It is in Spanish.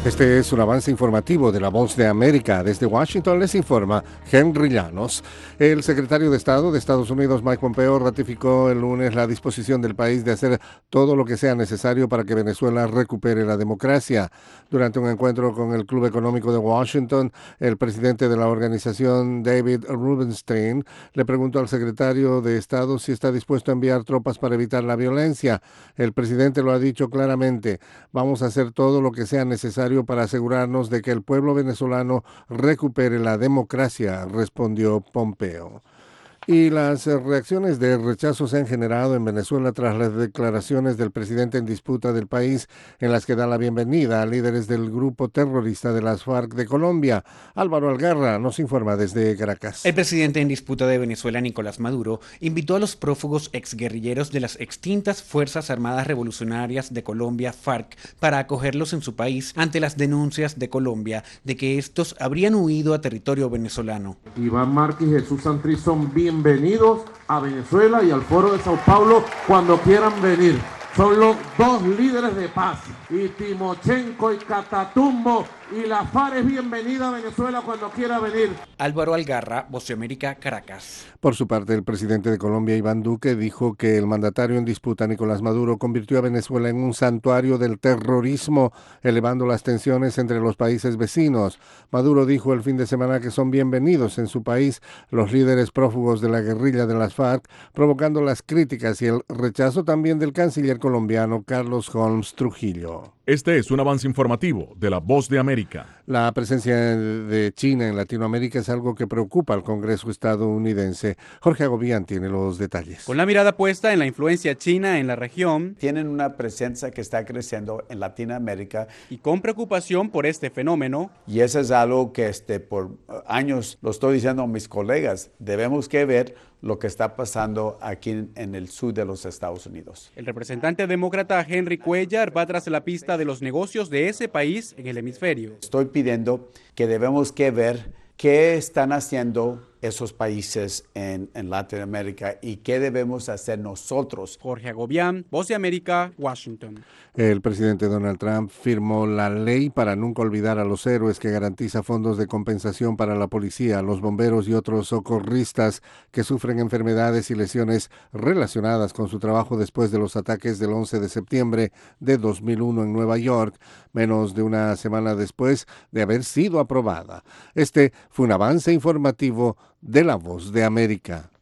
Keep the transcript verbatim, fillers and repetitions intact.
Este es un avance informativo de La Voz de América. Desde Washington les informa Henry Llanos. El secretario de Estado de Estados Unidos, Mike Pompeo, ratificó el lunes la disposición del país de hacer todo lo que sea necesario para que Venezuela recupere la democracia. Durante un encuentro con el Club Económico de Washington, el presidente de la organización, David Rubenstein, le preguntó al secretario de Estado si está dispuesto a enviar tropas para evitar la violencia. El presidente lo ha dicho claramente: vamos a hacer todo lo que sea necesario para asegurarnos de que el pueblo venezolano recupere la democracia, respondió Pompeo. Y las reacciones de rechazo se han generado en Venezuela tras las declaraciones del presidente en disputa del país, en las que da la bienvenida a líderes del grupo terrorista de las FARC de Colombia. Álvaro Algarra nos informa desde Caracas. El presidente en disputa de Venezuela, Nicolás Maduro, invitó a los prófugos exguerrilleros de las extintas Fuerzas Armadas Revolucionarias de Colombia, FARC, para acogerlos en su país ante las denuncias de Colombia de que estos habrían huido a territorio venezolano. Iván Márquez y Jesús Santrich son bienvenidos a Venezuela y al Foro de Sao Paulo cuando quieran venir. Son los dos líderes de paz, y Timochenko y Catatumbo, y la FARC es bienvenida a Venezuela cuando quiera venir. Álvaro Algarra, Voz de América, Caracas. Por su parte, el presidente de Colombia, Iván Duque, dijo que el mandatario en disputa, Nicolás Maduro, convirtió a Venezuela en un santuario del terrorismo, elevando las tensiones entre los países vecinos. Maduro dijo el fin de semana que son bienvenidos en su país los líderes prófugos de la guerrilla de las FARC, provocando las críticas y el rechazo también del canciller colombiano Carlos Holmes Trujillo. Este es un avance informativo de La Voz de América. La presencia de China en Latinoamérica es algo que preocupa al Congreso estadounidense. Jorge Agobián tiene los detalles. Con la mirada puesta en la influencia china en la región, tienen una presencia que está creciendo en Latinoamérica y con preocupación por este fenómeno. Y eso es algo que este, por años lo estoy diciendo a mis colegas, debemos que ver lo que está pasando aquí en, en el sur de los Estados Unidos. El representante demócrata Henry Cuellar va tras la pista de los negocios de ese país en el hemisferio. Estoy pidiendo que debemos que ver qué están haciendo esos países en, en Latinoamérica y qué debemos hacer nosotros. Jorge Agobián, Voz de América, Washington. El presidente Donald Trump firmó la ley para nunca olvidar a los héroes, que garantiza fondos de compensación para la policía, los bomberos y otros socorristas que sufren enfermedades y lesiones relacionadas con su trabajo después de los ataques del once de septiembre de dos mil uno en Nueva York, menos de una semana después de haber sido aprobada. Este fue un avance informativo de La Voz de América.